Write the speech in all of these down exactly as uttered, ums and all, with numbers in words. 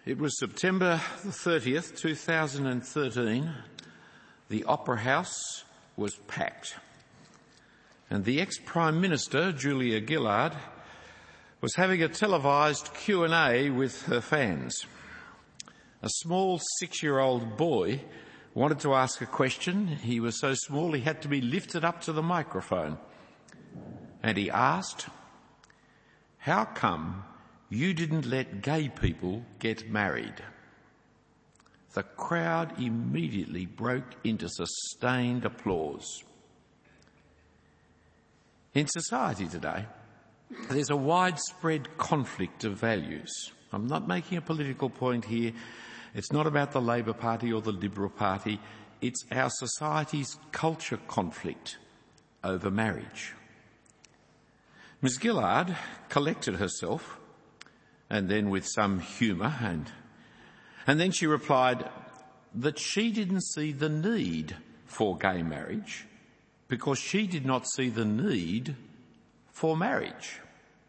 It was September the thirtieth, two thousand thirteen. The Opera House was packed. And the ex-Prime Minister, Julia Gillard, was having a televised Q and A with her fans. A small six-year-old boy wanted to ask a question. He was so small he had to be lifted up to the microphone. And he asked, "How come you didn't let gay people get married?" The crowd immediately broke into sustained applause. In society today, there's a widespread conflict of values. I'm not making a political point here. It's not about the Labor Party or the Liberal Party. It's our society's culture conflict over marriage. Miss Gillard collected herself, and then with some humour, and, and then she replied that she didn't see the need for gay marriage because she did not see the need for marriage.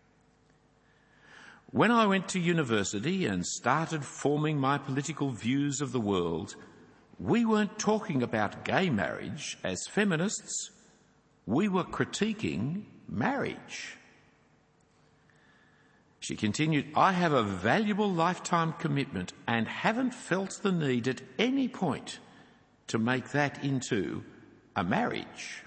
When I went to university and started forming my political views of the world, we weren't talking about gay marriage as feminists. We were critiquing marriage. She continued, "I have a valuable lifetime commitment and haven't felt the need at any point to make that into a marriage."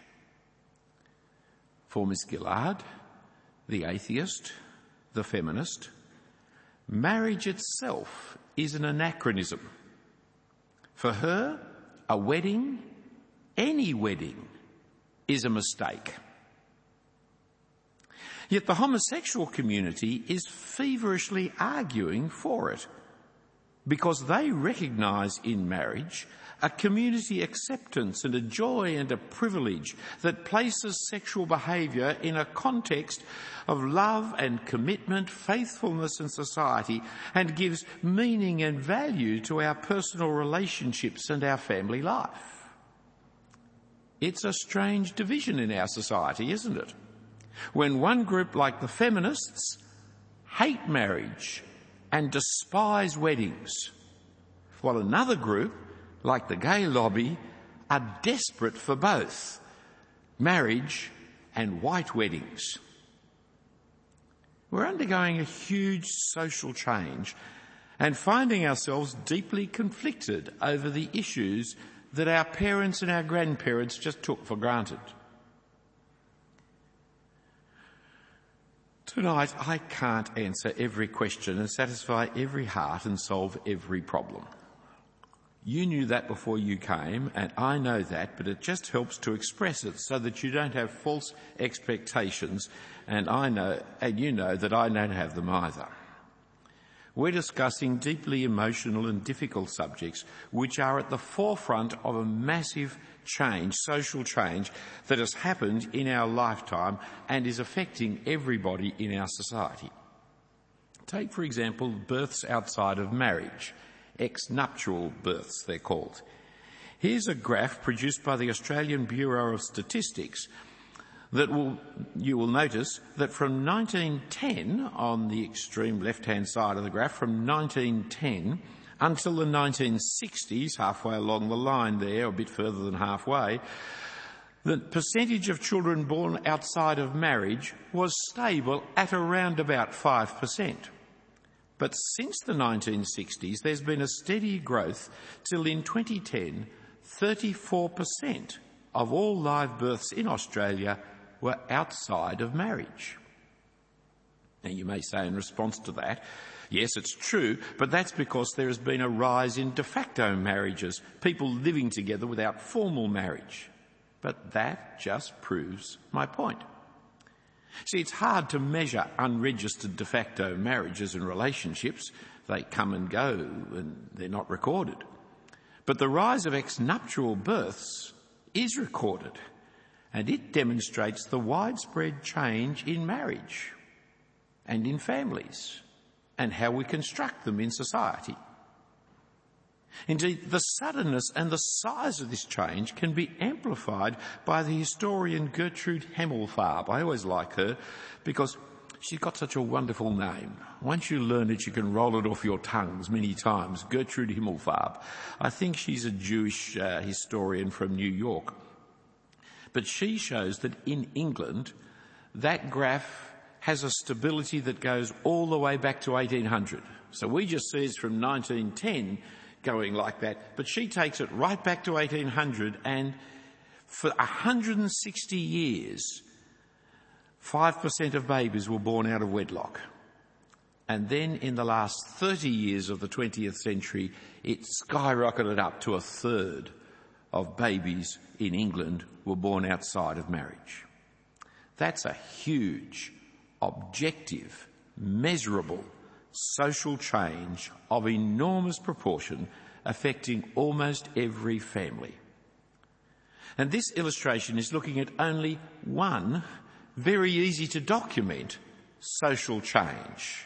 For Miss Gillard, the atheist, the feminist, marriage itself is an anachronism. For her, a wedding, any wedding, is a mistake. Yet the homosexual community is feverishly arguing for it because they recognise in marriage a community acceptance and a joy and a privilege that places sexual behaviour in a context of love and commitment, faithfulness and society, and gives meaning and value to our personal relationships and our family life. It's a strange division in our society, isn't it? When one group, like the feminists, hate marriage and despise weddings, while another group, like the gay lobby, are desperate for both marriage and white weddings. We're undergoing a huge social change and finding ourselves deeply conflicted over the issues that our parents and our grandparents just took for granted. Tonight, I can't answer every question and satisfy every heart and solve every problem. You knew that before you came, and I know that, but it just helps to express it so that you don't have false expectations, and I know, and you know that I don't have them either. We're discussing deeply emotional and difficult subjects which are at the forefront of a massive change, social change, that has happened in our lifetime and is affecting everybody in our society. Take, for example, births outside of marriage. Ex-nuptial births, they're called. Here's a graph produced by the Australian Bureau of Statistics that will, you will notice that from nineteen ten, on the extreme left-hand side of the graph, from nineteen ten until the nineteen sixties, halfway along the line there, a bit further than halfway, the percentage of children born outside of marriage was stable at around about five percent. But since the nineteen sixties, there's been a steady growth till in twenty ten, thirty-four percent of all live births in Australia were outside of marriage. Now, you may say in response to that, yes, it's true, but that's because there has been a rise in de facto marriages, people living together without formal marriage. But that just proves my point. See, it's hard to measure unregistered de facto marriages and relationships. They come and go and they're not recorded. But the rise of ex-nuptial births is recorded, and it demonstrates the widespread change in marriage and in families and how we construct them in society. Indeed, the suddenness and the size of this change can be amplified by the historian Gertrude Hemmelfarb. I always like her because she's got such a wonderful name. Once you learn it, you can roll it off your tongues many times. Gertrude Himmelfarb. I think she's a Jewish uh, historian from New York. But she shows that in England, that graph has a stability that goes all the way back to eighteen hundred. So we just see it's from nineteen ten going like that, but she takes it right back to eighteen hundred, and for one hundred sixty years, five percent of babies were born out of wedlock. And then in the last thirty years of the twentieth century, it skyrocketed up to a third of babies in England were born outside of marriage. That's a huge, objective, measurable social change of enormous proportion affecting almost every family. And this illustration is looking at only one very easy to document social change.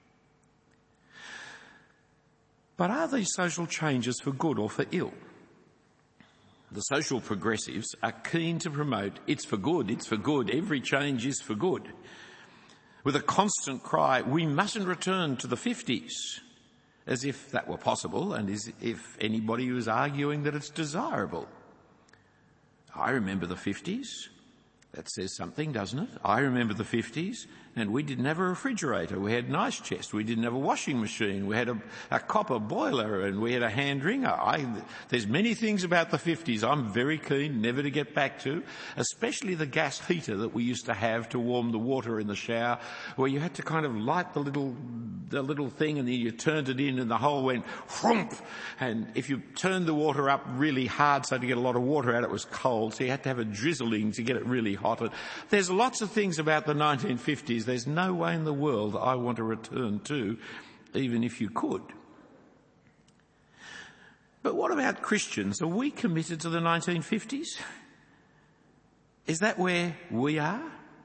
But are these social changes for good or for ill? The social progressives are keen to promote it's for good, it's for good, every change is for good, with a constant cry, we mustn't return to the fifties, as if that were possible and as if anybody was arguing that it's desirable. I remember the fifties. That says something, doesn't it? I remember the fifties, and we didn't have a refrigerator. We had an ice chest. We didn't have a washing machine. We had a, a copper boiler, and we had a hand wringer. I, there's many things about the fifties I'm very keen never to get back to, especially the gas heater that we used to have to warm the water in the shower, where you had to kind of light the little the little thing, and then you turned it in, and the hole went whoomp. And if you turned the water up really hard so to get a lot of water out, it was cold, so you had to have a drizzling to get it really hot. There's lots of things about the nineteen fifties there's no way in the world I want to return to, even if you could. But what about Christians? Are we committed to the nineteen fifties? Is that where we are?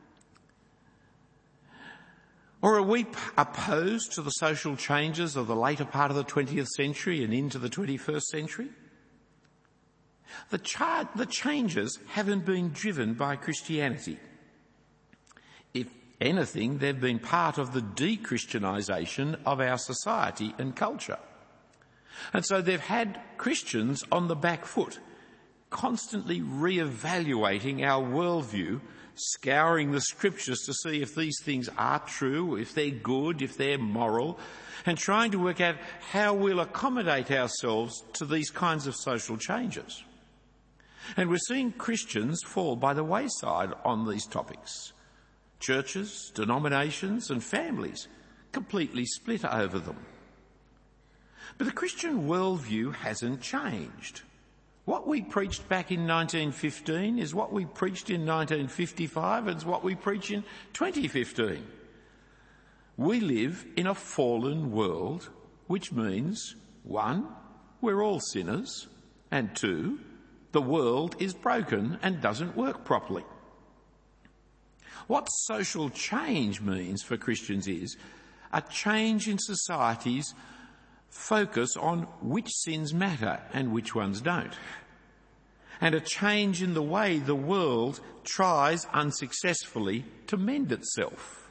Or are we opposed to the social changes of the later part of the twentieth century and into the twenty-first century? The, char- the changes haven't been driven by Christianity. If anything, they've been part of the de-Christianisation of our society and culture. And so they've had Christians on the back foot, constantly re-evaluating our worldview, scouring the scriptures to see if these things are true, if they're good, if they're moral, and trying to work out how we'll accommodate ourselves to these kinds of social changes. And we're seeing Christians fall by the wayside on these topics. Churches, denominations and families completely split over them. But the Christian worldview hasn't changed. What we preached back in nineteen fifteen is what we preached in nineteen fifty-five and it's what we preach in twenty fifteen. We live in a fallen world, which means, one, we're all sinners, and two, the world is broken and doesn't work properly. What social change means for Christians is a change in society's focus on which sins matter and which ones don't, and a change in the way the world tries unsuccessfully to mend itself.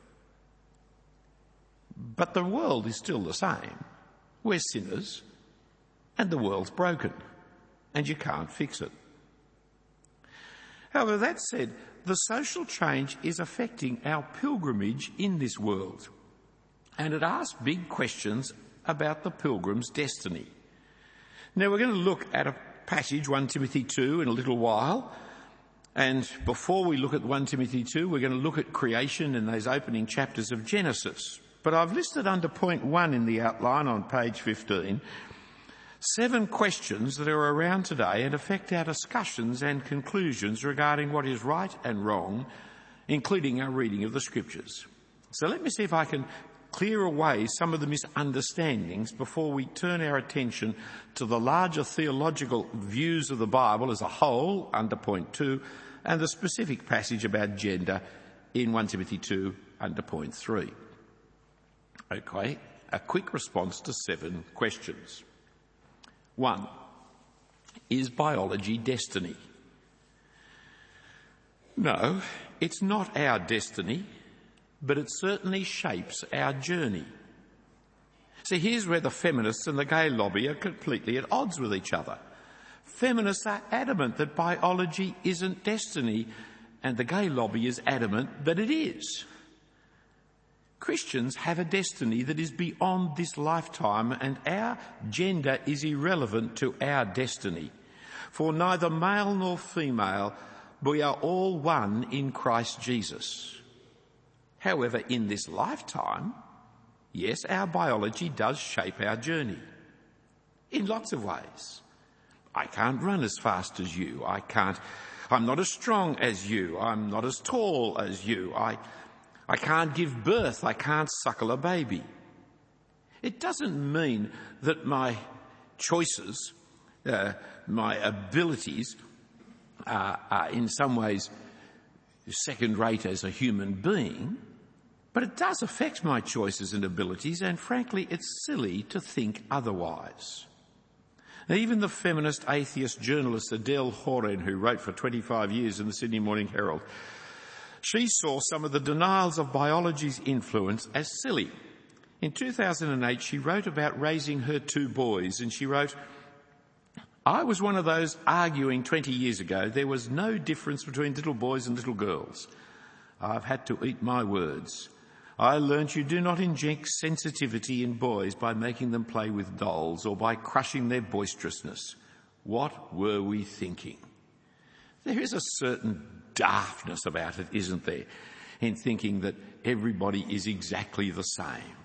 But the world is still the same. We're sinners and the world's broken, and you can't fix it. However, that said, the social change is affecting our pilgrimage in this world, and it asks big questions about the pilgrim's destiny. Now, we're going to look at a passage, First Timothy two, in a little while, and before we look at First Timothy two, we're going to look at creation in those opening chapters of Genesis. But I've listed under point one in the outline on page fifteen seven questions that are around today and affect our discussions and conclusions regarding what is right and wrong, including our reading of the scriptures. So let me see if I can clear away some of the misunderstandings before we turn our attention to the larger theological views of the Bible as a whole under point two and the specific passage about gender in First Timothy two under point three. Okay, a quick response to seven questions. One, is biology destiny? No, it's not our destiny. but it certainly shapes our journey. See, here's where the feminists and the gay lobby are completely at odds with each other. Feminists are adamant that biology isn't destiny, and the gay lobby is adamant that it is. Christians have a destiny that is beyond this lifetime, and our gender is irrelevant to our destiny. For neither male nor female, we are all one in Christ Jesus. However, in this lifetime, yes, our biology does shape our journey in lots of ways. I can't run as fast as you. I can't, I'm not as strong as you. I'm not as tall as you. I, I can't give birth. I can't suckle a baby. It doesn't mean that my choices, uh, my abilities are, are in some ways second rate as a human being, but it does affect my choices and abilities, and frankly, it's silly to think otherwise. Now, even the feminist atheist journalist Adele Horen, who wrote for twenty-five years in the Sydney Morning Herald, she saw some of the denials of biology's influence as silly. In two thousand eight, she wrote about raising her two boys, and she wrote, "I was one of those arguing twenty years ago there was no difference between little boys and little girls. I've had to eat my words. I learnt you do not inject sensitivity in boys by making them play with dolls or by crushing their boisterousness. What were we thinking?" There is a certain daftness about it, isn't there, in thinking that everybody is exactly the same.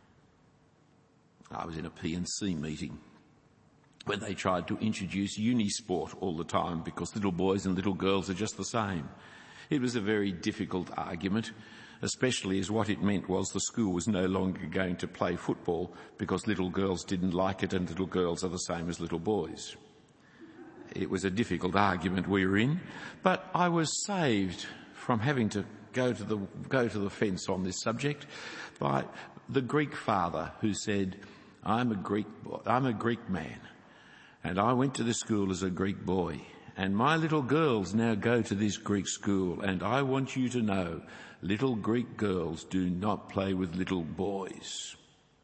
I was in a P and C meeting when they tried to introduce unisport all the time because little boys and little girls are just the same. It was a very difficult argument, especially as what it meant was the school was no longer going to play football because little girls didn't like it and little girls are the same as little boys. It was a difficult argument we were in, but I was saved from having to go to the, go to the fence on this subject by the Greek father who said, I'm a Greek, I'm a Greek man, and I went to the school as a Greek boy, and my little girls now go to this Greek school, and I want you to know, little Greek girls do not play with little boys.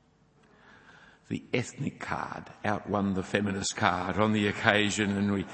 The ethnic card outwon the feminist card on the occasion, and we...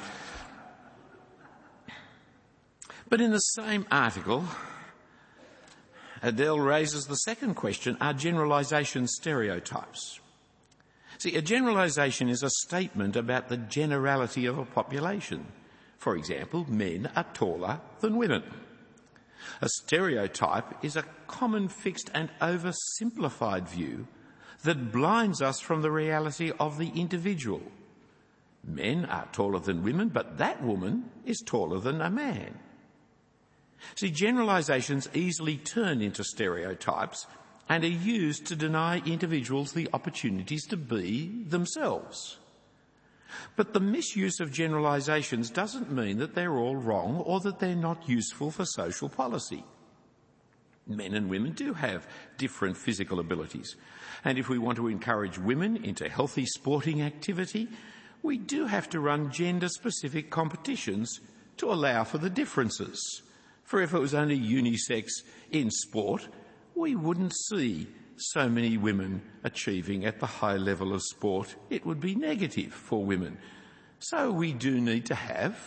But in the same article, Adele raises the second question, are generalisations stereotypes? See, a generalisation is a statement about the generality of a population. For example, men are taller than women. A stereotype is a common, fixed and oversimplified view that blinds us from the reality of the individual. Men are taller than women, but that woman is taller than a man. See, generalisations easily turn into stereotypes and are used to deny individuals the opportunities to be themselves. But the misuse of generalisations doesn't mean that they're all wrong or that they're not useful for social policy. Men and women do have different physical abilities, and if we want to encourage women into healthy sporting activity, we do have to run gender-specific competitions to allow for the differences. For if it was only unisex in sport, we wouldn't see so many women achieving at the high level of sport. It would be negative for women. So we do need to have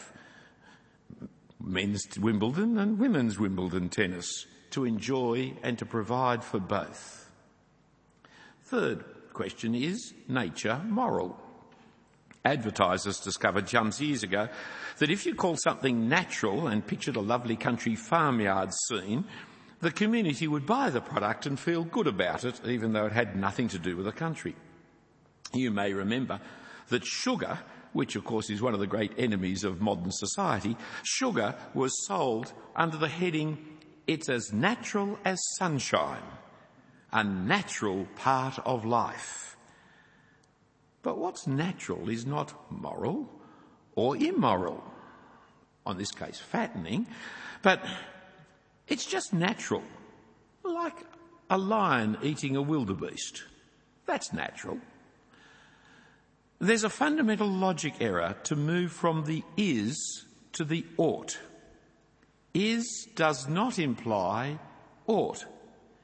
men's Wimbledon and women's Wimbledon tennis to enjoy and to provide for both. Third question, is nature moral? Advertisers discovered some years ago that if you call something natural and pictured a lovely country farmyard scene, the community would buy the product and feel good about it, even though it had nothing to do with the country. You may remember that sugar, which of course is one of the great enemies of modern society, sugar was sold under the heading, it's as natural as sunshine, a natural part of life. But what's natural is not moral or immoral, on this case fattening, but it's just natural, like a lion eating a wildebeest. That's natural. There's a fundamental logic error to move from the is to the ought. Is does not imply ought.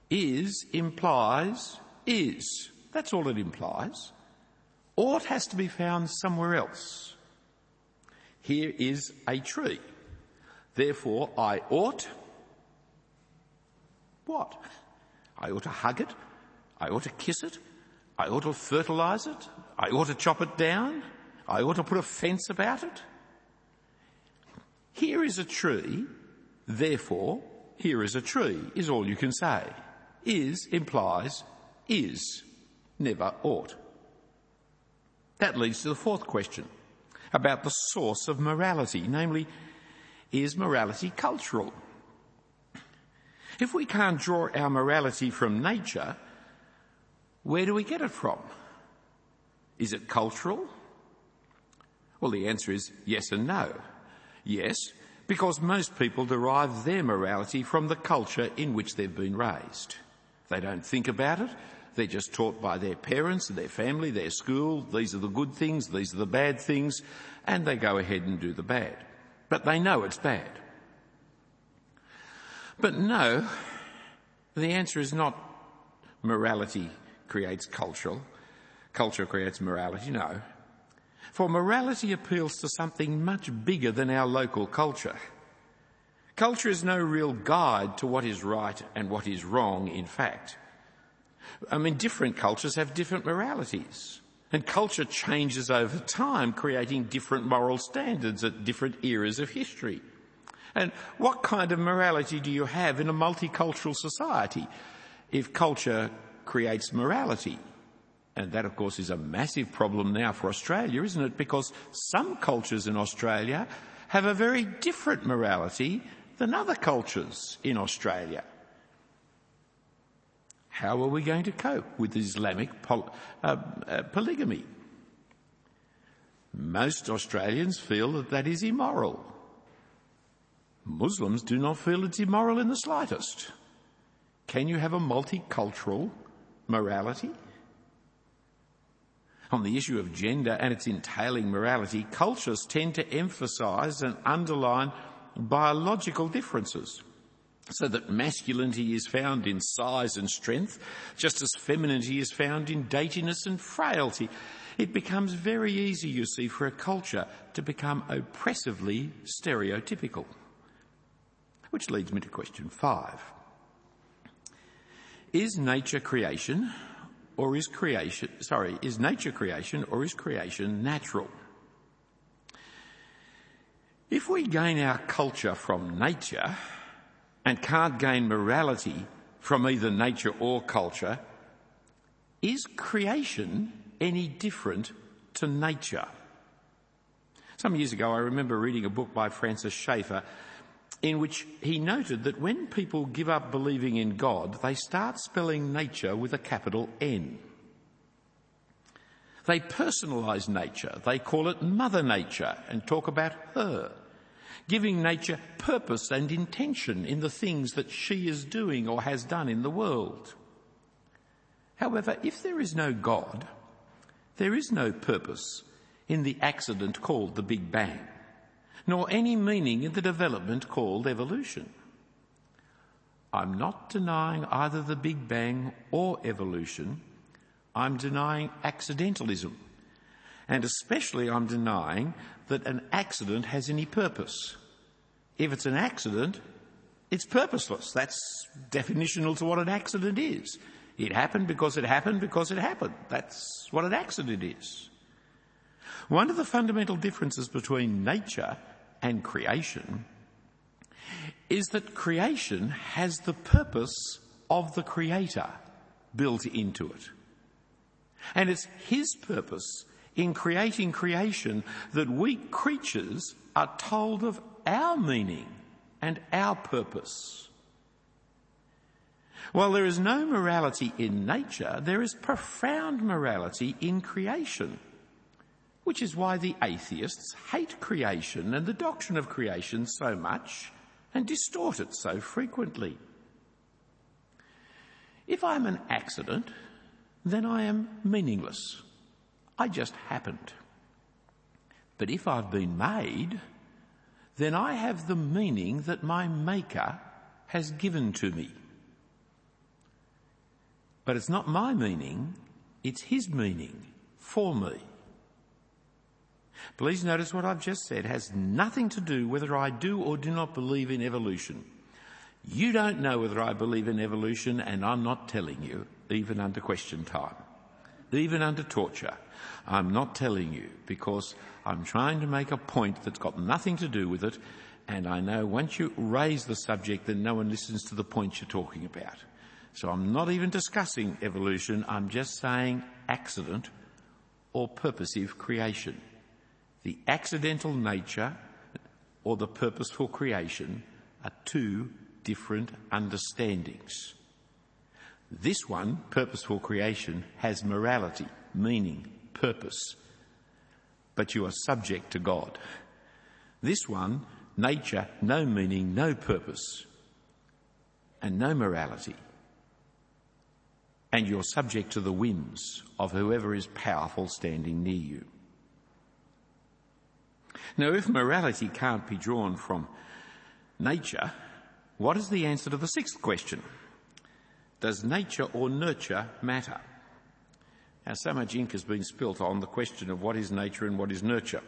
Is implies is. That's all it implies. Ought has to be found somewhere else. Here is a tree. Therefore, I ought... What? I ought to hug it. I ought to kiss it. I ought to fertilise it. I ought to chop it down. I ought to put a fence about it. Here is a tree. Therefore, here is a tree, is all you can say. Is implies is, never ought. That leads to the fourth question about the source of morality, namely, is morality cultural? If we can't draw our morality from nature, where do we get it from? Is it cultural? Well, the answer is yes and no. Yes, because most people derive their morality from the culture in which they've been raised. They don't think about it. They're just taught by their parents, their family, their school. These are the good things, these are the bad things, and they go ahead and do the bad. But they know it's bad. But no, the answer is not morality creates cultural. Culture creates morality, no. For morality appeals to something much bigger than our local culture. Culture is no real guide to what is right and what is wrong, in fact. I mean, different cultures have different moralities. And culture changes over time, creating different moral standards at different eras of history. And what kind of morality do you have in a multicultural society if culture creates morality? And that, of course, is a massive problem now for Australia, isn't it? Because some cultures in Australia have a very different morality than other cultures in Australia. How are we going to cope with Islamic poly- uh, uh, polygamy? Most Australians feel that that is immoral. Muslims do not feel it's immoral in the slightest. Can you have a multicultural morality? On the issue of gender and its entailing morality, cultures tend to emphasise and underline biological differences, so that masculinity is found in size and strength, just as femininity is found in daintiness and frailty. It becomes very easy, you see, for a culture to become oppressively stereotypical. Which leads me to question five. Is nature creation or is creation, sorry, is nature creation or is creation natural? If we gain our culture from nature and can't gain morality from either nature or culture, is creation any different to nature? Some years ago I remember reading a book by Francis Schaeffer in which he noted that when people give up believing in God, they start spelling nature with a capital N. They personalise nature. They call it Mother Nature and talk about her, giving nature purpose and intention in the things that she is doing or has done in the world. However, if there is no God, there is no purpose in the accident called the Big Bang, nor any meaning in the development called evolution. I'm not denying either the Big Bang or evolution. I'm denying accidentalism. And especially I'm denying that an accident has any purpose. If it's an accident, it's purposeless. That's definitional to what an accident is. It happened because it happened because it happened. That's what an accident is. One of the fundamental differences between nature and creation is that creation has the purpose of the Creator built into it. And it's his purpose in creating creation that we creatures are told of our meaning and our purpose. While there is no morality in nature, there is profound morality in creation, which is why the atheists hate creation and the doctrine of creation so much and distort it so frequently. If I'm an accident, then I am meaningless. I just happened. But if I've been made, then I have the meaning that my Maker has given to me. But it's not my meaning, it's his meaning for me. Please notice what I've just said has nothing to do whether I do or do not believe in evolution. You don't know whether I believe in evolution, and I'm not telling you, even under question time, even under torture. I'm not telling you because I'm trying to make a point that's got nothing to do with it, and I know once you raise the subject then no one listens to the point you're talking about. So I'm not even discussing evolution, I'm just saying accident or purposive creation. The accidental nature or the purposeful creation are two different understandings. This one, purposeful creation, has morality, meaning, purpose, but you are subject to God. This one, nature, no meaning, no purpose, and no morality, and you're subject to the whims of whoever is powerful standing near you. Now, if morality can't be drawn from nature, what is the answer to the sixth question? Does nature or nurture matter? Now, so much ink has been spilt on the question of what is nature and what is nurture.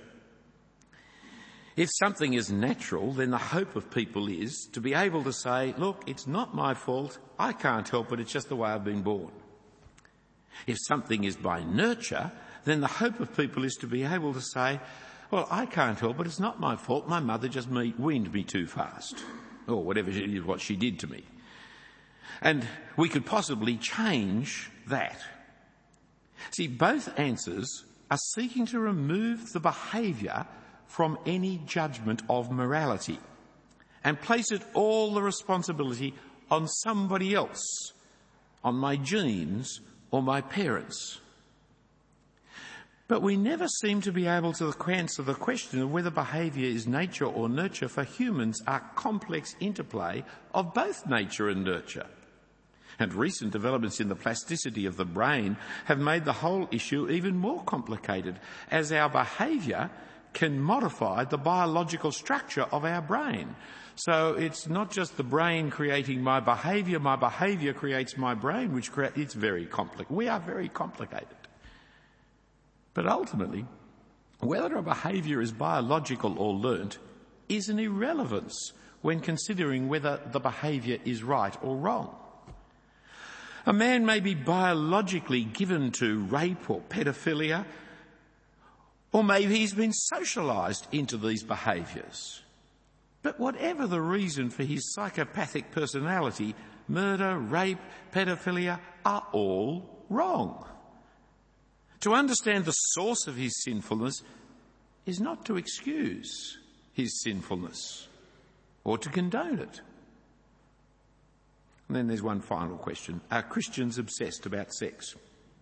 If something is natural, then the hope of people is to be able to say, look, it's not my fault, I can't help it, it's just the way I've been born. If something is by nurture, then the hope of people is to be able to say, well, I can't help it, it's not my fault, my mother just me, weaned me too fast, or whatever it is what she did to me. And we could possibly change that. See, both answers are seeking to remove the behaviour from any judgment of morality and place it all the responsibility on somebody else, on my genes or my parents. But we never seem to be able to answer the question of whether behaviour is nature or nurture, for humans are complex interplay of both nature and nurture. And recent developments in the plasticity of the brain have made the whole issue even more complicated, as our behaviour can modify the biological structure of our brain. So it's not just the brain creating my behaviour, my behaviour creates my brain, which creates, it's very complicated. We are very complicated. But ultimately, whether a behaviour is biological or learnt is an irrelevance when considering whether the behaviour is right or wrong. A man may be biologically given to rape or pedophilia, or maybe he's been socialised into these behaviours. But whatever the reason for his psychopathic personality, murder, rape, pedophilia are all wrong. To understand the source of his sinfulness is not to excuse his sinfulness or to condone it. And then there's one final question. Are Christians obsessed about sex?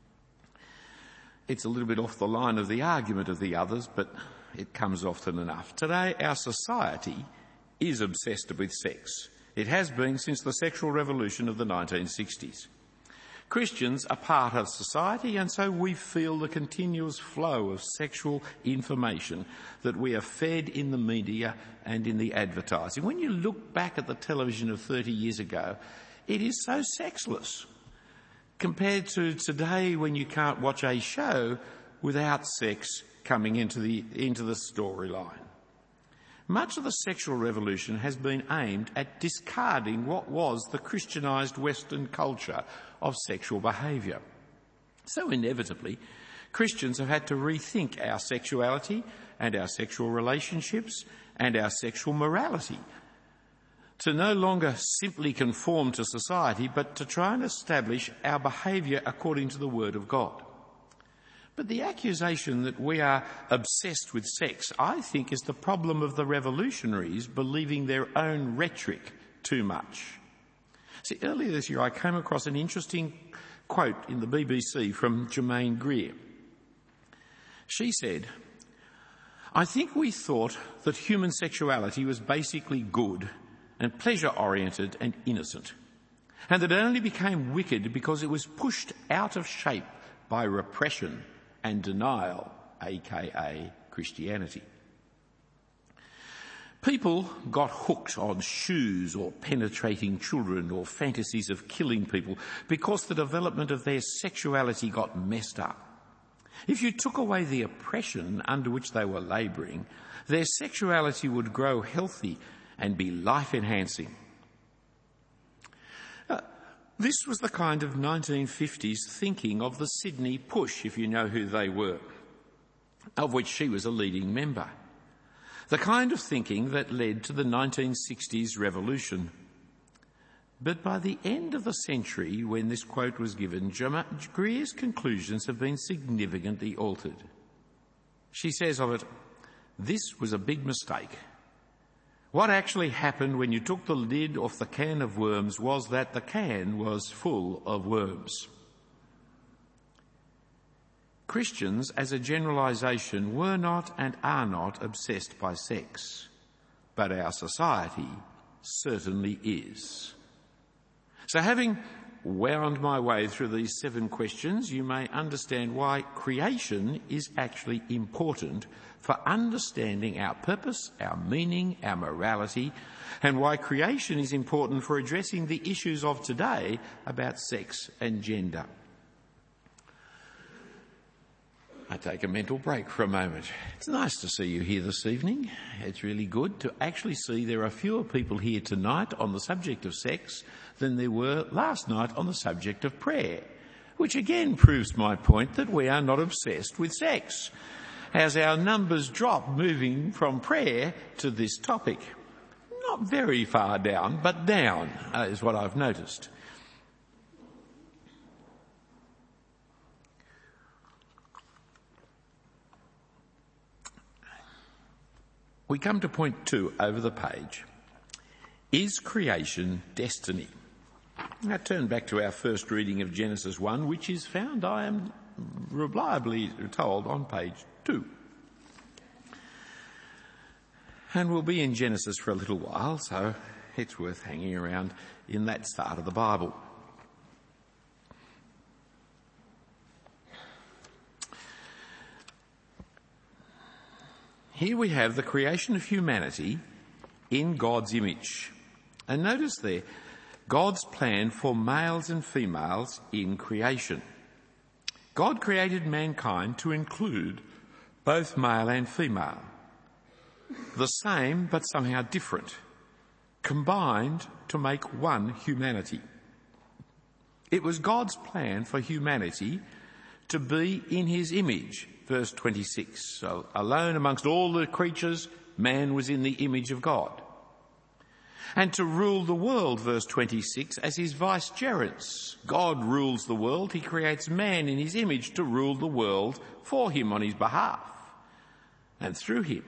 It's a little bit off the line of the argument of the others, but it comes often enough. Today, our society is obsessed with sex. It has been since the sexual revolution of the nineteen sixties. Christians are part of society, and so we feel the continuous flow of sexual information that we are fed in the media and in the advertising. When you look back at the television of thirty years ago, it is so sexless compared to today, when you can't watch a show without sex coming into the, into the storyline. Much of the sexual revolution has been aimed at discarding what was the Christianised Western culture of sexual behaviour. So inevitably, Christians have had to rethink our sexuality and our sexual relationships and our sexual morality, to no longer simply conform to society, but to try and establish our behaviour according to the Word of God. But the accusation that we are obsessed with sex, I think, is the problem of the revolutionaries believing their own rhetoric too much. See, earlier this year I came across an interesting quote in the B B C from Germaine Greer. She said, "I think we thought that human sexuality was basically good and pleasure-oriented and innocent, and that it only became wicked because it was pushed out of shape by repression and denial, aka Christianity." People got hooked on shoes or penetrating children or fantasies of killing people because the development of their sexuality got messed up. If you took away the oppression under which they were labouring, their sexuality would grow healthy and be life-enhancing. Uh, this was the kind of nineteen fifties thinking of the Sydney Push, if you know who they were, of which she was a leading member. The kind of thinking that led to the nineteen sixties revolution. But by the end of the century, when this quote was given, Greer's conclusions have been significantly altered. She says of it, "This was a big mistake. What actually happened when you took the lid off the can of worms was that the can was full of worms." Christians, as a generalisation, were not and are not obsessed by sex, but our society certainly is. So having wound my way through these seven questions, you may understand why creation is actually important for understanding our purpose, our meaning, our morality, and why creation is important for addressing the issues of today about sex and gender. I take a mental break for a moment. It's nice to see you here this evening. It's really good to actually see there are fewer people here tonight on the subject of sex than there were last night on the subject of prayer, which again proves my point that we are not obsessed with sex, as our numbers drop moving from prayer to this topic. Not very far down, but down uh, is what I've noticed. We come to point two over the page. Is creation destiny? Now turn back to our first reading of Genesis one, which is found, I am reliably told, on page two. And we'll be in Genesis for a little while, so it's worth hanging around in that start of the Bible. Here we have the creation of humanity in God's image. And notice there, God's plan for males and females in creation. God created mankind to include both male and female. The same but somehow different, combined to make one humanity. It was God's plan for humanity to be in his image. Verse twenty-six, so alone amongst all the creatures, man was in the image of God. And to rule the world, verse twenty-six, as his vicegerents. God rules the world, he creates man in his image to rule the world for him on his behalf and through him.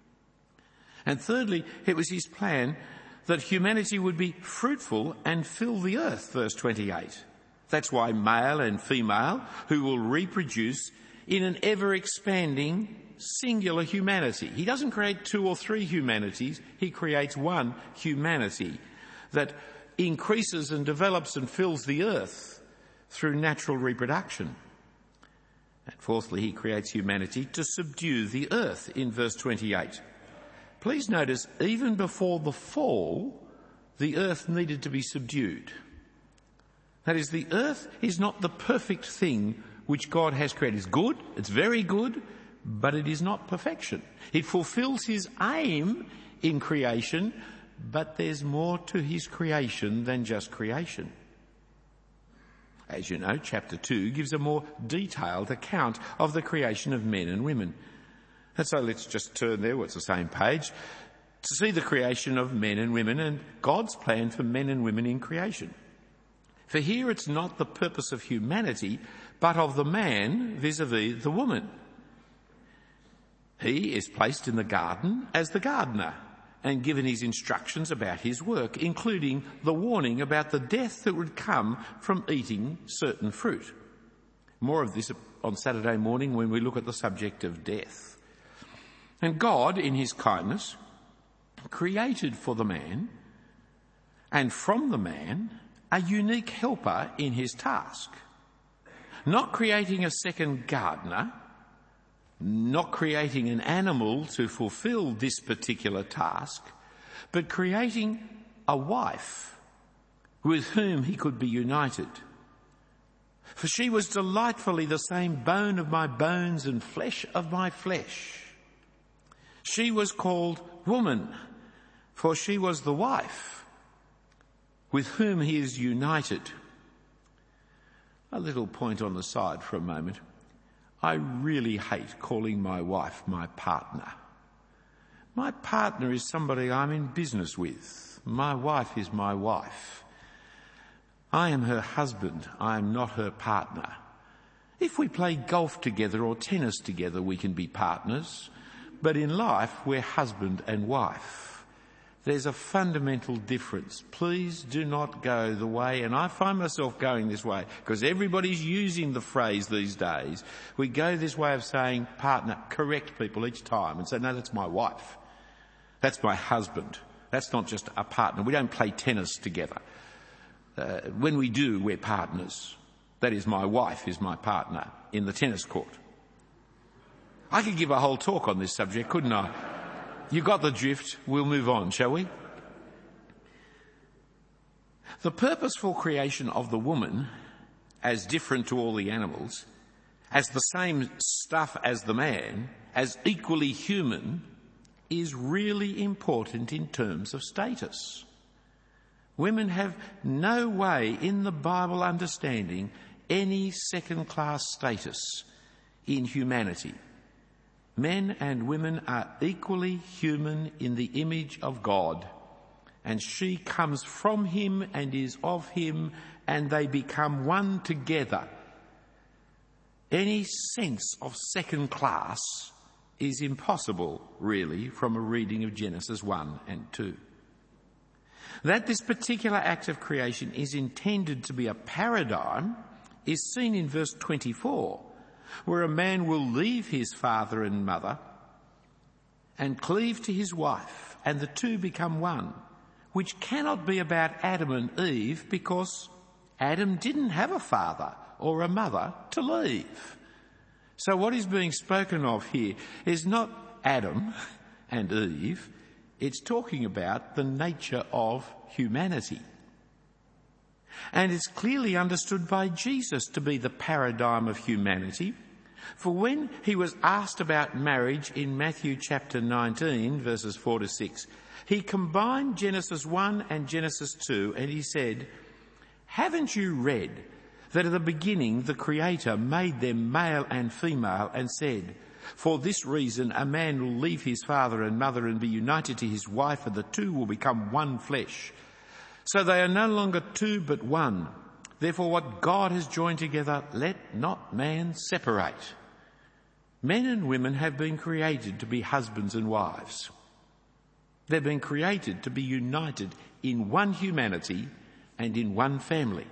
And thirdly, it was his plan that humanity would be fruitful and fill the earth, verse twenty-eight. That's why male and female, who will reproduce in an ever-expanding singular humanity. He doesn't create two or three humanities, he creates one humanity that increases and develops and fills the earth through natural reproduction. And fourthly, he creates humanity to subdue the earth in verse twenty-eight. Please notice, even before the fall, the earth needed to be subdued. That is, the earth is not the perfect thing which God has created. It's good, it's very good, but it is not perfection. It fulfills his aim in creation, but there's more to his creation than just creation. As you know, chapter two gives a more detailed account of the creation of men and women. And so let's just turn there, well, it's the same page, to see the creation of men and women and God's plan for men and women in creation. For here it's not the purpose of humanity, but of the man vis-a-vis the woman. He is placed in the garden as the gardener and given his instructions about his work, including the warning about the death that would come from eating certain fruit. More of this on Saturday morning when we look at the subject of death. And God, in his kindness, created for the man, and from the man, a unique helper in his task. Not creating a second gardener, not creating an animal to fulfill this particular task, but creating a wife with whom he could be united. For she was delightfully the same bone of my bones and flesh of my flesh. She was called woman, for she was the wife with whom he is united. A little point on the side for a moment. I really hate calling my wife my partner. My partner is somebody I'm in business with. My wife is my wife. I am her husband. I am not her partner. If we play golf together or tennis together, we can be partners. But in life, we're husband and wife. There's a fundamental difference. Please do not go the way, and I find myself going this way, because everybody's using the phrase these days. We go this way of saying partner, correct people each time and say, no, that's my wife. That's my husband. That's not just a partner. We don't play tennis together. Uh, when we do, we're partners. That is, my wife is my partner in the tennis court. I could give a whole talk on this subject, couldn't I? You got the drift. We'll move on, shall we? The purposeful creation of the woman, as different to all the animals, as the same stuff as the man, as equally human, is really important in terms of status. Women have no way in the Bible understanding any second-class status in humanity. Men and women are equally human in the image of God, and she comes from him and is of him, and they become one together. Any sense of second class is impossible, really, from a reading of Genesis one and two. That this particular act of creation is intended to be a paradigm is seen in verse twenty-four, where a man will leave his father and mother and cleave to his wife, and the two become one, which cannot be about Adam and Eve, because Adam didn't have a father or a mother to leave. So what is being spoken of here is not Adam and Eve, it's talking about the nature of humanity. And it's clearly understood by Jesus to be the paradigm of humanity. For when he was asked about marriage in Matthew chapter nineteen, verses four to six, he combined Genesis one and Genesis two, and he said, "Haven't you read that at the beginning the Creator made them male and female and said, for this reason a man will leave his father and mother and be united to his wife, and the two will become one flesh. So they are no longer two but one. Therefore what God has joined together, let not man separate." Men and women have been created to be husbands and wives. They've been created to be united in one humanity and in one family.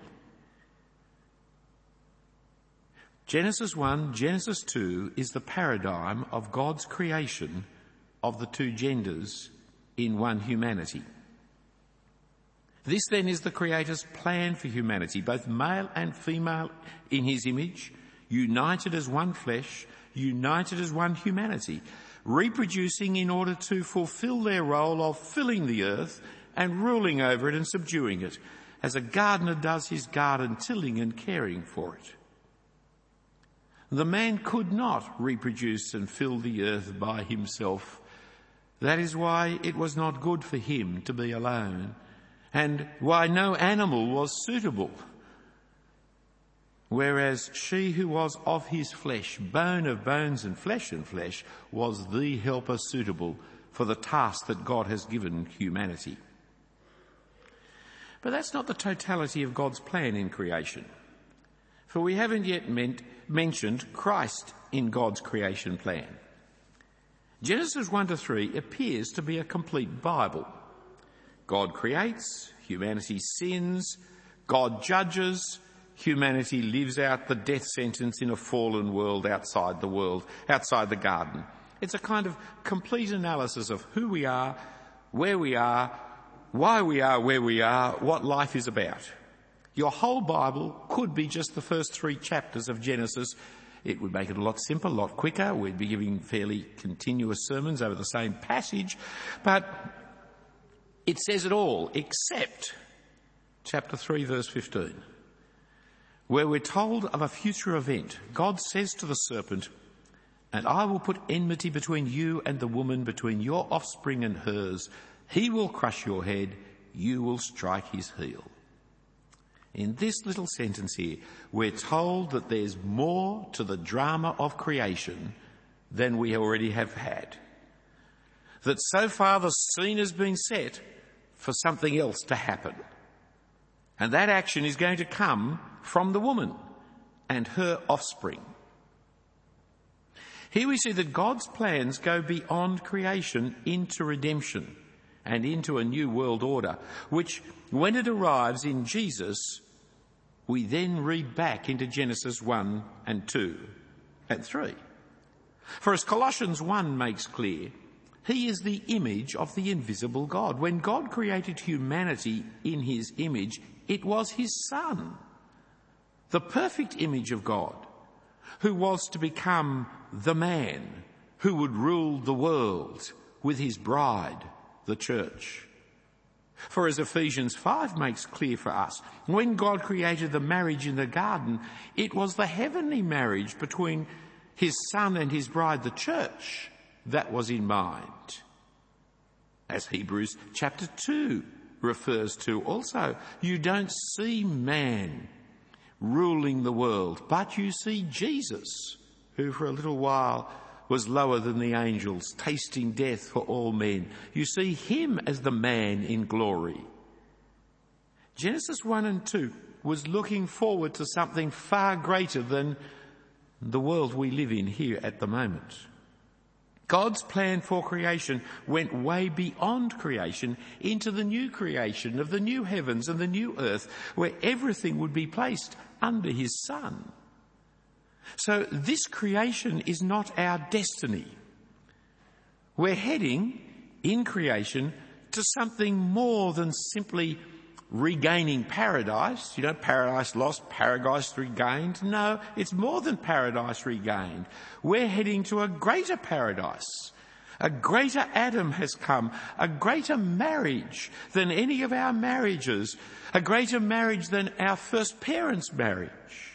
Genesis one, Genesis two is the paradigm of God's creation of the two genders in one humanity. This then is the Creator's plan for humanity, both male and female in his image, united as one flesh, united as one humanity, reproducing in order to fulfill their role of filling the earth and ruling over it and subduing it, as a gardener does his garden, tilling and caring for it. The man could not reproduce and fill the earth by himself. That is why it was not good for him to be alone, and why no animal was suitable. Whereas she who was of his flesh, bone of bones and flesh and flesh, was the helper suitable for the task that God has given humanity. But that's not the totality of God's plan in creation. For we haven't yet meant, mentioned Christ in God's creation plan. Genesis one to three appears to be a complete Bible. God creates, humanity sins, God judges, humanity lives out the death sentence in a fallen world outside the world, outside the garden. It's a kind of complete analysis of who we are, where we are, why we are where we are, what life is about. Your whole Bible could be just the first three chapters of Genesis, It would make it a lot simpler, a lot quicker. We'd be giving fairly continuous sermons over the same passage. But it says it all, except chapter three, verse fifteen, where we're told of a future event. God says to the serpent, "And I will put enmity between you and the woman, between your offspring and hers. He will crush your head, you will strike his heel." In this little sentence here, we're told that there's more to the drama of creation than we already have had. That so far the scene has been set for something else to happen. And that action is going to come from the woman and her offspring. Here we see that God's plans go beyond creation into redemption and into a new world order, which, when it arrives in Jesus, we then read back into Genesis one and two and three. For as Colossians one makes clear, he is the image of the invisible God. When God created humanity in his image, it was his Son, the perfect image of God, who was to become the man who would rule the world with his bride, the church. For as Ephesians five makes clear for us, when God created the marriage in the garden, it was the heavenly marriage between his Son and his bride, the church, that was in mind. As Hebrews chapter two refers to also, you don't see man ruling the world, but you see Jesus, who for a little while was lower than the angels, tasting death for all men. You see him as the man in glory. Genesis one and two was looking forward to something far greater than the world we live in here at the moment. God's plan for creation went way beyond creation into the new creation of the new heavens and the new earth, where everything would be placed under his Son. So this creation is not our destiny. We're heading in creation to something more than simply regaining paradise. You know, paradise lost, paradise regained. No, it's more than paradise regained. We're heading to a greater paradise. A greater Adam has come, a greater marriage than any of our marriages, a greater marriage than our first parents' marriage.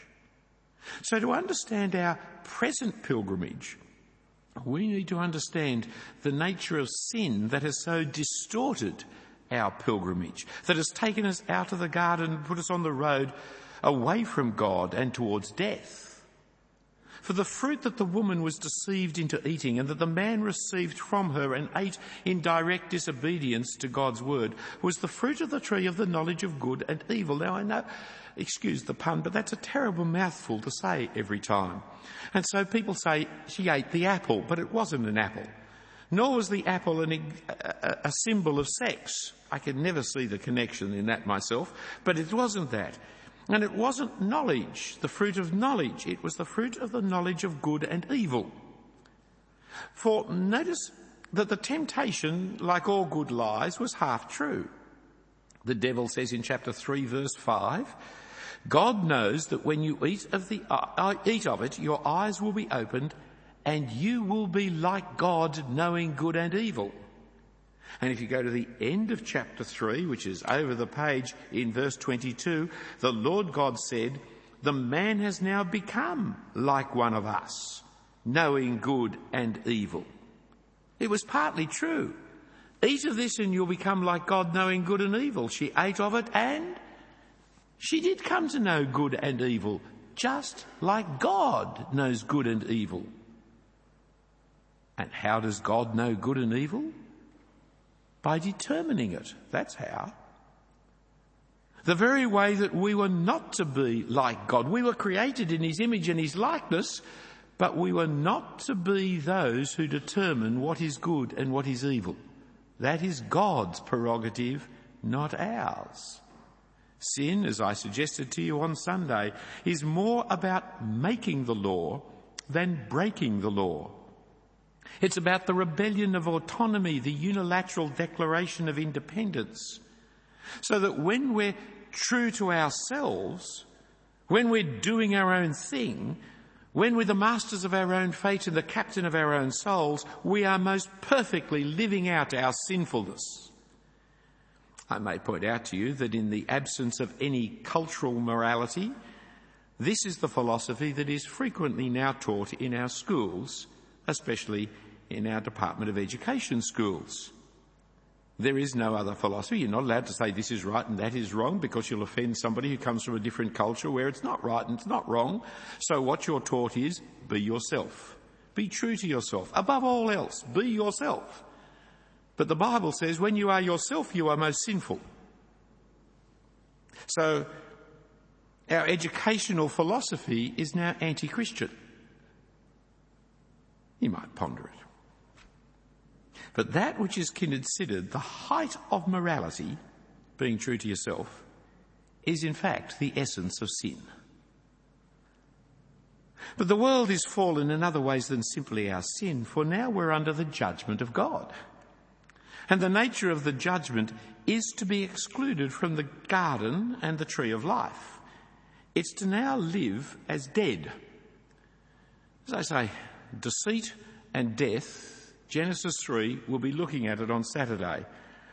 So to understand our present pilgrimage, we need to understand the nature of sin that has so distorted our pilgrimage, that has taken us out of the garden and put us on the road away from God and towards death. For the fruit that the woman was deceived into eating and that the man received from her and ate in direct disobedience to God's word was the fruit of the tree of the knowledge of good and evil. Now I know, excuse the pun, but that's a terrible mouthful to say every time. And so people say she ate the apple, but it wasn't an apple. Nor was the apple an, a, a symbol of sex. I could never see the connection in that myself, but it wasn't that. And it wasn't knowledge, the fruit of knowledge. It was the fruit of the knowledge of good and evil. For notice that the temptation, like all good lies, was half true. The devil says in chapter three, verse five, God knows that when you eat of, the, uh, eat of it, your eyes will be opened and you will be like God, knowing good and evil. And if you go to the end of chapter three, which is over the page in verse twenty-two, the Lord God said, the man has now become like one of us, knowing good and evil. It was partly true. Eat of this and you'll become like God, knowing good and evil. She ate of it and she did come to know good and evil, just like God knows good and evil. And how does God know good and evil? By determining it. That's how. The very way that we were not to be like God. We were created in his image and his likeness, but we were not to be those who determine what is good and what is evil. That is God's prerogative, not ours. Sin, as I suggested to you on Sunday, is more about making the law than breaking the law. It's about the rebellion of autonomy, the unilateral declaration of independence. So that when we're true to ourselves, when we're doing our own thing, When we're the masters of our own fate and the captain of our own souls, we are most perfectly living out our sinfulness. I may point out to you that in the absence of any cultural morality, this is the philosophy that is frequently now taught in our schools, especially in our Department of Education schools. There is no other philosophy. You're not allowed to say this is right and that is wrong because you'll offend somebody who comes from a different culture where it's not right and it's not wrong. So what you're taught is be yourself. Be true to yourself. Above all else, be yourself. But the Bible says when you are yourself, you are most sinful. So our educational philosophy is now anti-Christian. You might ponder it. But that which is considered the height of morality, being true to yourself, is in fact the essence of sin. But the world is fallen in other ways than simply our sin, for now we're under the judgment of God. And the nature of the judgment is to be excluded from the garden and the tree of life. It's to now live as dead. As I say, deceit and death, Genesis three, we'll be looking at it on Saturday.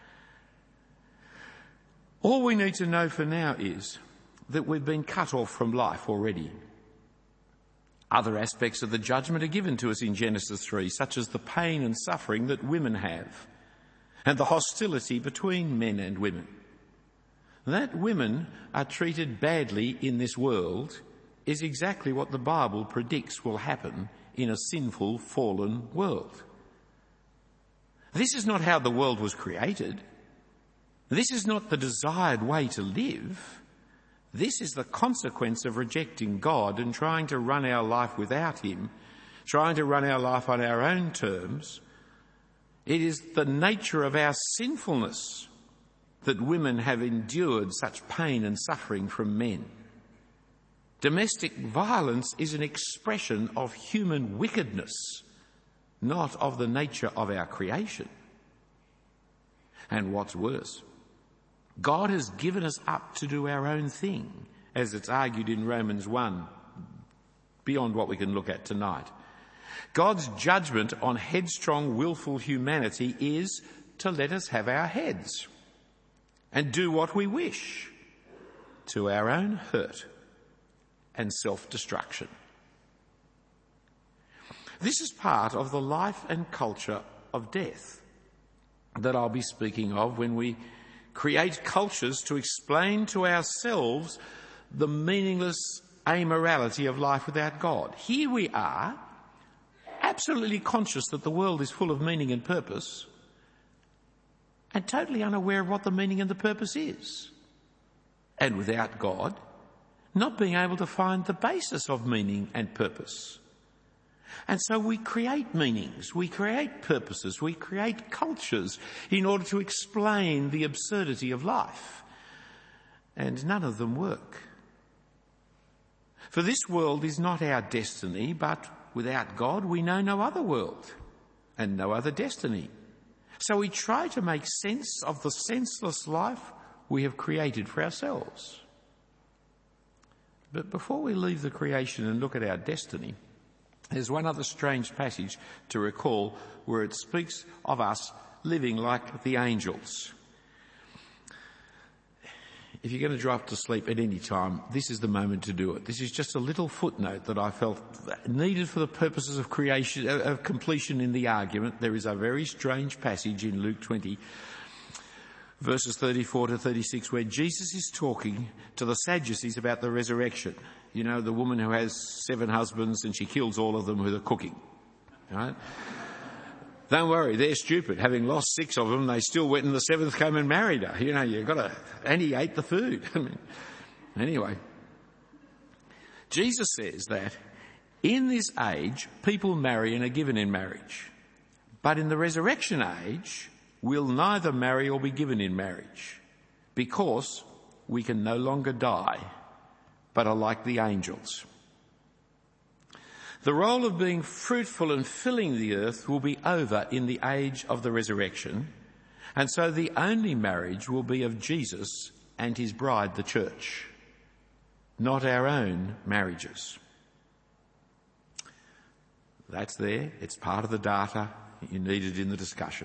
All we need to know for now is that we've been cut off from life already. Other aspects of the judgment are given to us in Genesis three, such as the pain and suffering that women have, and the hostility between men and women. That women are treated badly in this world is exactly what the Bible predicts will happen in a sinful, fallen world. This is not how the world was created. This is not the desired way to live. This is the consequence of rejecting God and trying to run our life without him, trying to run our life on our own terms. It is the nature of our sinfulness that women have endured such pain and suffering from men. Domestic violence is an expression of human wickedness, not of the nature of our creation. And what's worse, God has given us up to do our own thing, as it's argued in Romans one, beyond what we can look at tonight. God's judgment on headstrong, willful humanity is to let us have our heads and do what we wish to our own hurt and self-destruction. This is part of the life and culture of death that I'll be speaking of when we create cultures to explain to ourselves the meaningless amorality of life without God. Here we are, absolutely conscious that the world is full of meaning and purpose, and totally unaware of what the meaning and the purpose is. And without God, not being able to find the basis of meaning and purpose. And so we create meanings, we create purposes, we create cultures in order to explain the absurdity of life. And none of them work. For this world is not our destiny, but without God we know no other world and no other destiny. So we try to make sense of the senseless life we have created for ourselves. But before we leave the creation and look at our destiny, there's one other strange passage to recall where it speaks of us living like the angels. If you're going to drop to sleep at any time, this is the moment to do it. This is just a little footnote that I felt needed for the purposes of creation, of completion in the argument. There is a very strange passage in Luke twenty, verses thirty-four to thirty-six, where Jesus is talking to the Sadducees about the resurrection. You know, the woman who has seven husbands and she kills all of them with her cooking. Right? Don't worry, they're stupid. Having lost six of them, they still went and the seventh came and married her. You know, you've got to, and he ate the food. I mean, anyway, Jesus says that in this age, people marry and are given in marriage. But in the resurrection age, we'll neither marry or be given in marriage because we can no longer die, but are like the angels. The role of being fruitful and filling the earth will be over in the age of the resurrection, and so the only marriage will be of Jesus and his bride, the church, not our own marriages. That's there. It's part of the data. You need it in the discussion.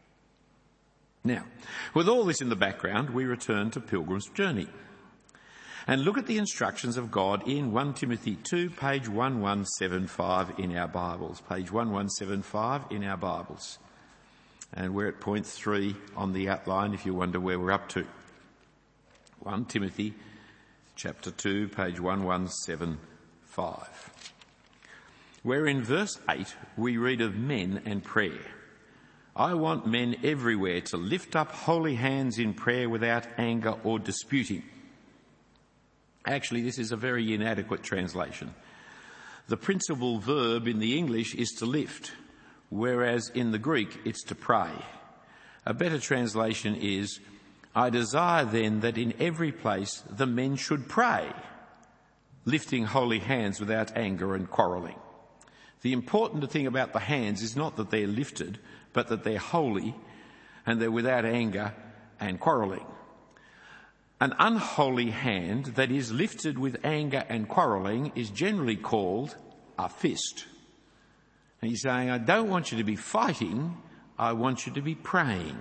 Now, with all this in the background, we return to Pilgrim's Journey and look at the instructions of God in First Timothy two, page eleven seventy-five in our Bibles. Page eleven seventy-five in our Bibles. And we're at point three on the outline if you wonder where we're up to. First Timothy chapter two, page eleven seventy-five. Where in verse eight we read of men and prayer. I want men everywhere to lift up holy hands in prayer without anger or disputing. Actually, this is a very inadequate translation. The principal verb in the English is to lift, whereas in the Greek it's to pray. A better translation is, I desire then that in every place the men should pray, lifting holy hands without anger and quarrelling. The important thing about the hands is not that they're lifted, but that they're holy and they're without anger and quarrelling. An unholy hand that is lifted with anger and quarrelling is generally called a fist. And he's saying, I don't want you to be fighting, I want you to be praying.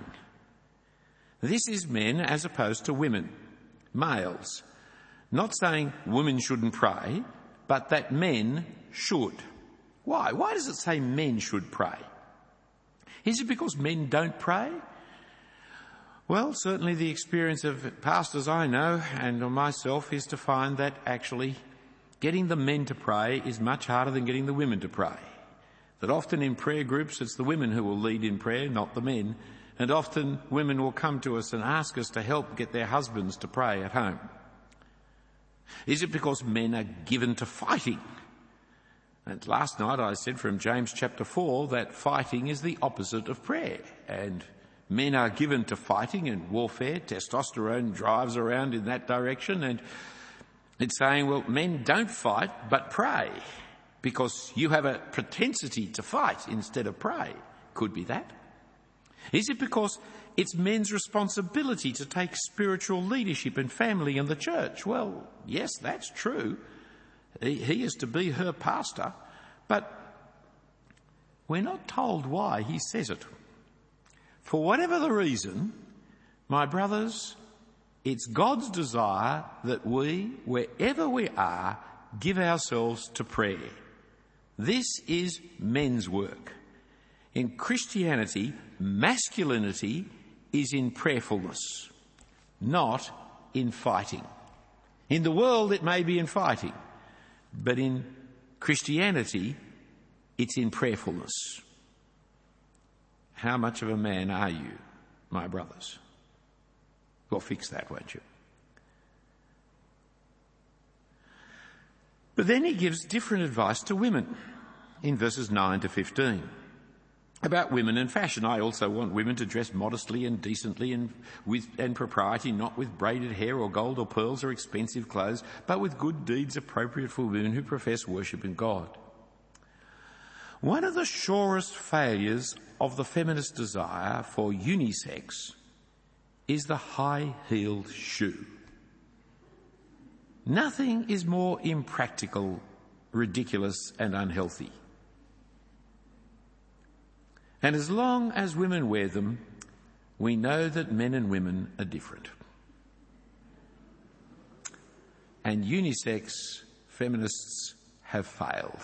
This is men as opposed to women, males. Not saying women shouldn't pray, but that men should. Why? Why does it say men should pray? Is it because men don't pray? Well, certainly the experience of pastors I know and myself is to find that actually getting the men to pray is much harder than getting the women to pray. That often in prayer groups it's the women who will lead in prayer, not the men. And often women will come to us and ask us to help get their husbands to pray at home. Is it because men are given to fighting? And last night I said from James chapter four that fighting is the opposite of prayer. And men are given to fighting and warfare. Testosterone drives around in that direction. And it's saying, well, men don't fight but pray because you have a propensity to fight instead of pray. Could be that. Is it because it's men's responsibility to take spiritual leadership in family and the church? Well, yes, that's true. He, he is to be her pastor, but we're not told why he says it. For whatever the reason, my brothers, it's God's desire that we, wherever we are, give ourselves to prayer. This is men's work. In Christianity, masculinity is in prayerfulness, not in fighting. In the world, it may be in fighting. But in Christianity, it's in prayerfulness. How much of a man are you, my brothers? Well, fix that, won't you? But then he gives different advice to women in verses nine to fifteen. About women and fashion. I also want women to dress modestly and decently and with and propriety, not with braided hair or gold or pearls or expensive clothes, but with good deeds appropriate for women who profess worship in God. One of the surest failures of the feminist desire for unisex is the high-heeled shoe. Nothing is more impractical, ridiculous and unhealthy. And as long as women wear them, we know that men and women are different. And unisex feminists have failed.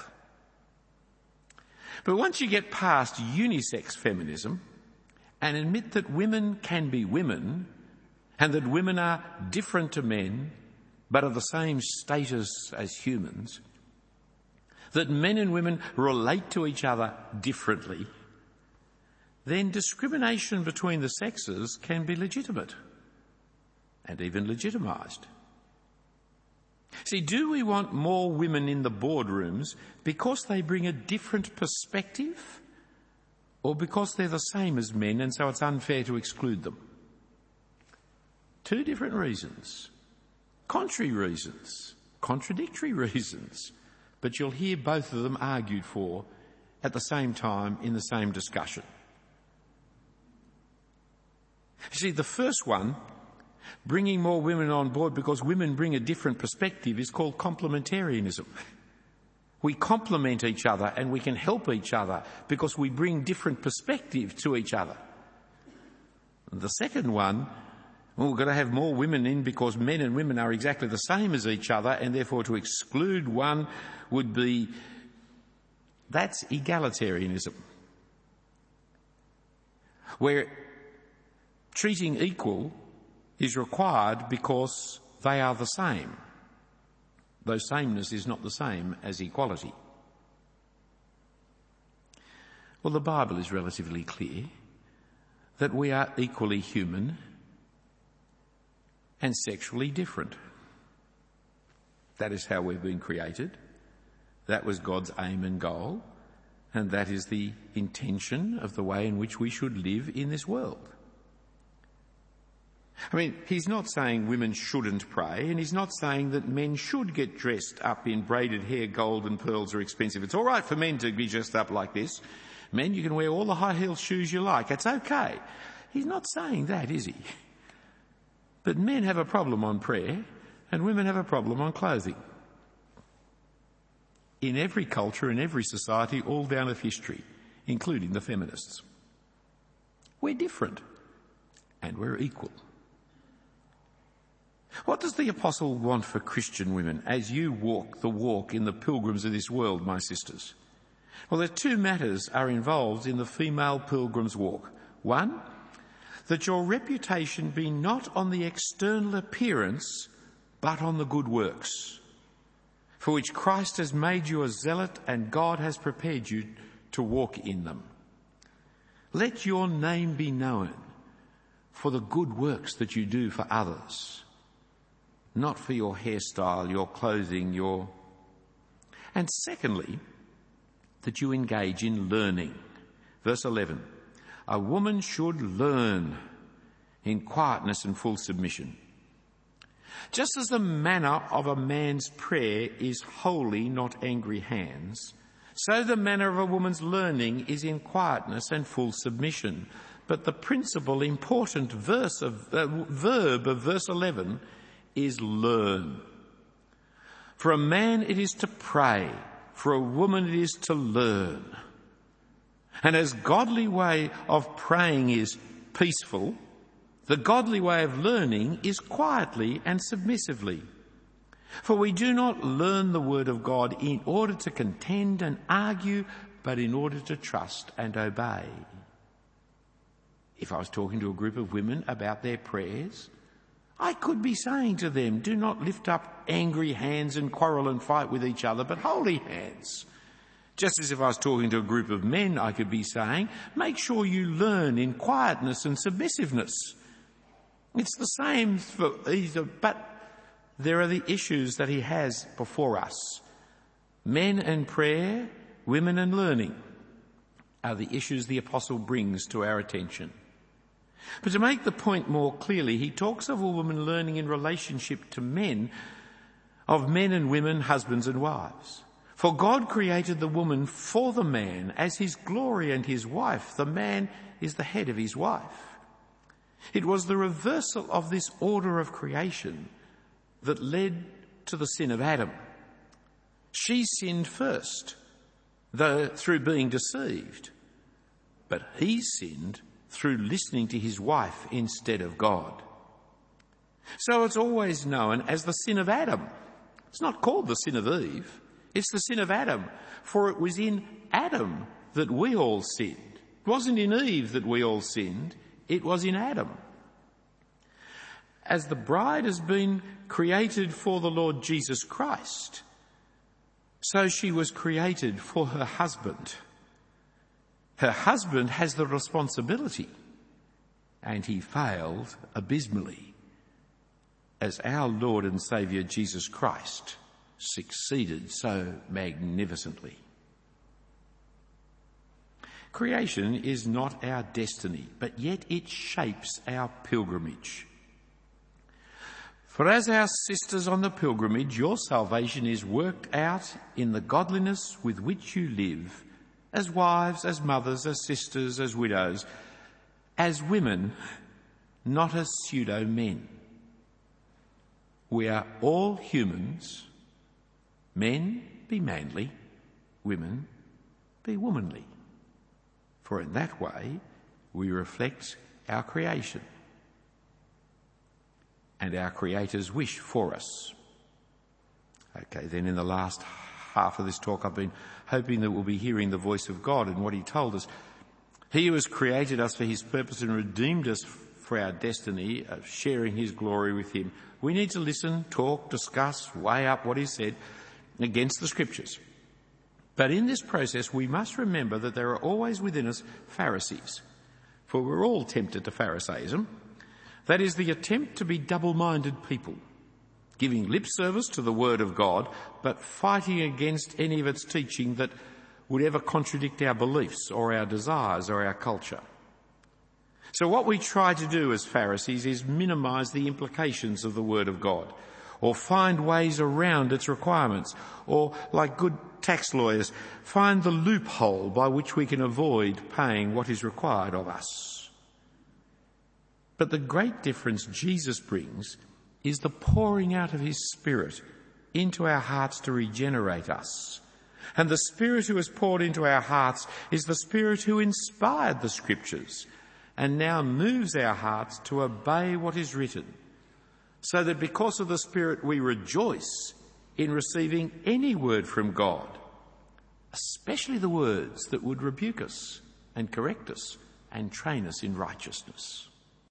But once you get past unisex feminism and admit that women can be women and that women are different to men but of the same status as humans, that men and women relate to each other differently, then discrimination between the sexes can be legitimate and even legitimised. See, do we want more women in the boardrooms because they bring a different perspective or because they're the same as men and so it's unfair to exclude them? Two different reasons, contrary reasons, contradictory reasons, but you'll hear both of them argued for at the same time in the same discussion. See, the first one, bringing more women on board because women bring a different perspective, is called complementarianism. We complement each other and we can help each other because we bring different perspective to each other. The second one, well, we've got to have more women in because men and women are exactly the same as each other, and therefore to exclude one would be, that's egalitarianism. Where treating equal is required because they are the same, though sameness is not the same as equality. Well, the Bible is relatively clear that we are equally human and sexually different. That is how we've been created. That was God's aim and goal, and that is the intention of the way in which we should live in this world. I mean, he's not saying women shouldn't pray, and he's not saying that men should get dressed up in braided hair, gold and pearls are expensive. It's all right for men to be dressed up like this. Men, you can wear all the high-heeled shoes you like. It's okay. He's not saying that, is he? But men have a problem on prayer, and women have a problem on clothing. In every culture, in every society, all down of history, including the feminists. We're different, and we're equal. What does the apostle want for Christian women as you walk the walk in the pilgrims of this world, my sisters? Well, there are two matters are involved in the female pilgrim's walk. One, that your reputation be not on the external appearance, but on the good works, for which Christ has made you a zealot and God has prepared you to walk in them. Let your name be known for the good works that you do for others, not for your hairstyle, your clothing, your... And secondly, that you engage in learning. Verse eleven, a woman should learn in quietness and full submission. Just as the manner of a man's prayer is holy, not angry hands, so the manner of a woman's learning is in quietness and full submission. But the principal important verse of, uh, verb of verse eleven is learn. For a man it is to pray, for a woman it is to learn. And as godly way of praying is peaceful, the godly way of learning is quietly and submissively. For we do not learn the word of God in order to contend and argue, but in order to trust and obey. If I was talking to a group of women about their prayers, I could be saying to them, do not lift up angry hands and quarrel and fight with each other, but holy hands. Just as if I was talking to a group of men, I could be saying, make sure you learn in quietness and submissiveness. It's the same for either, but there are the issues that he has before us. Men and prayer, women and learning are the issues the apostle brings to our attention. But to make the point more clearly, he talks of a woman learning in relationship to men, of men and women, husbands and wives. For God created the woman for the man as his glory and his wife. The man is the head of his wife. It was the reversal of this order of creation that led to the sin of Adam. She sinned first, though through being deceived, but he sinned through listening to his wife instead of God. So it's always known as the sin of Adam. It's not called the sin of Eve. It's the sin of Adam, for it was in Adam that we all sinned. It wasn't in Eve that we all sinned, it was in Adam. As the bride has been created for the Lord Jesus Christ, so she was created for her husband. Her husband has the responsibility, and he failed abysmally, as our Lord and Saviour Jesus Christ succeeded so magnificently. Creation is not our destiny, but yet it shapes our pilgrimage. For as our sisters on the pilgrimage, your salvation is worked out in the godliness with which you live, as wives, as mothers, as sisters, as widows, as women, not as pseudo-men. We are all humans. Men, be manly. women, be womanly, for in that way we reflect our creation and our Creator's wish for us. Okay, then in the last half of this talk I've been hoping that we'll be hearing the voice of God and what he told us. He who has created us for his purpose and redeemed us for our destiny of sharing his glory with him. We need to listen, talk, discuss, weigh up what is said against the scriptures. But in this process we must remember that there are always within us Pharisees, for we're all tempted to Pharisaism. That is the attempt to be double-minded people, giving lip service to the word of God, but fighting against any of its teaching that would ever contradict our beliefs or our desires or our culture. So what we try to do as Pharisees is minimise the implications of the word of God, or find ways around its requirements, or, like good tax lawyers, find the loophole by which we can avoid paying what is required of us. But the great difference Jesus brings is the pouring out of his Spirit into our hearts to regenerate us. And the Spirit who has poured into our hearts is the Spirit who inspired the Scriptures and now moves our hearts to obey what is written, so that because of the Spirit we rejoice in receiving any word from God, especially the words that would rebuke us and correct us and train us in righteousness.